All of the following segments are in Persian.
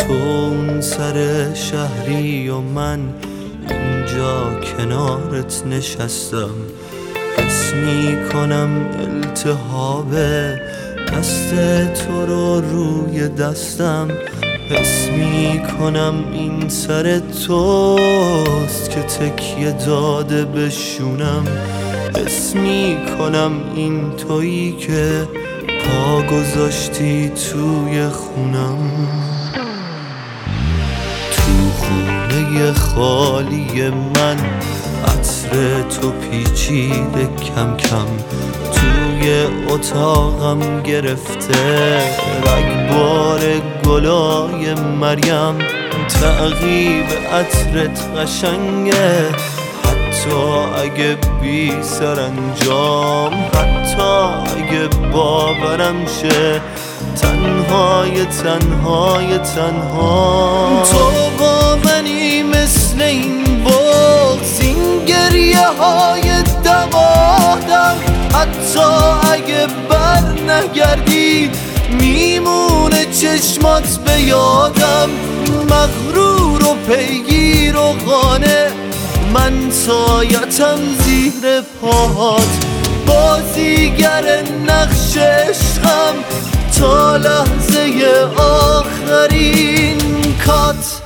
تو اون سر شهری و من اینجا کنارت نشستم. حس میکنم التهاب دست تو رو روی دستم. حس میکنم این سر توست که تکیه داده بشونم. حس میکنم این تویی که پا گذاشتی توی خونم. تو خونه خالی من عطر تو پیچیده کم کم توی اتاقم گرفته رگبار گلای مریم. تعقیب عطرت قشنگه حتی اگه بی سرانجام، حتی اگه باورم شه تنهای تنهای تنها. تو با منی مثل این بغض، این گریه های دمادم. حتی اگه بر نگردی میمونه چشمات به یادم. مغرور و پیگیر و قانع من سایتم زیر پاهات. بازیگر نقش عشقم تا لحظه آخرین کات.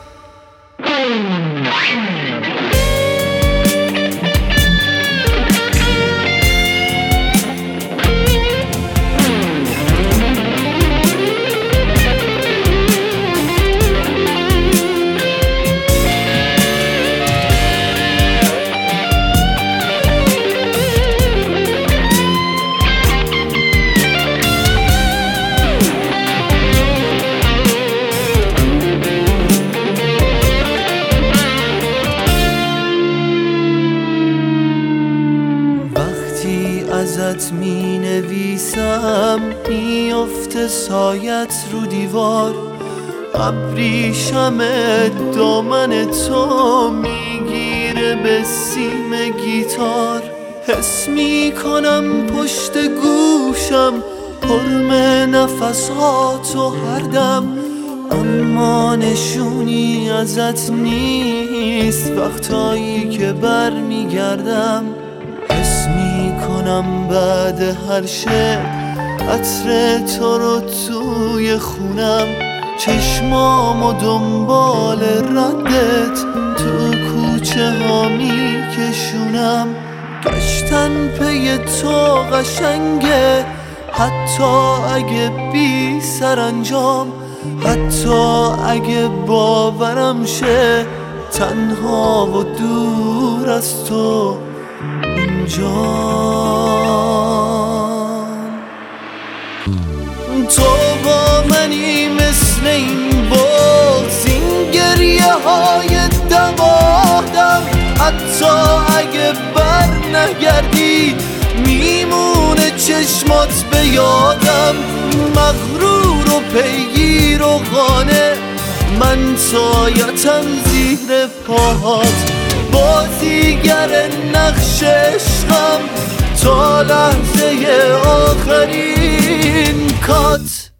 ازت می نویسم میافته سایت رو دیوار. ابریشم دامن تو میگیره به سیم گیتار. حس میکنم پشت گوشم حرم نفساتو هر دم. اما نشونی ازت نیست وقتایی که بر میگردم. حس میکنم بعد هر شب عطر تو رو توی خونم. چشمامو دنبال ردت تو کوچه ها میکشونم. گشتن پی تو قشنگه حتی اگه بی سرانجام. حتی اگه باورم شه تنها و دور از تو جان. تو با منی مثل این بغض، این گریه های دمادم. حتی اگه بر نگردی میمونه چشمات به یادم. مغرور و پیگیر و قانع من سایتم زیر پاهات. بازیگر نقش عشقم تا لحظه آخرین کات.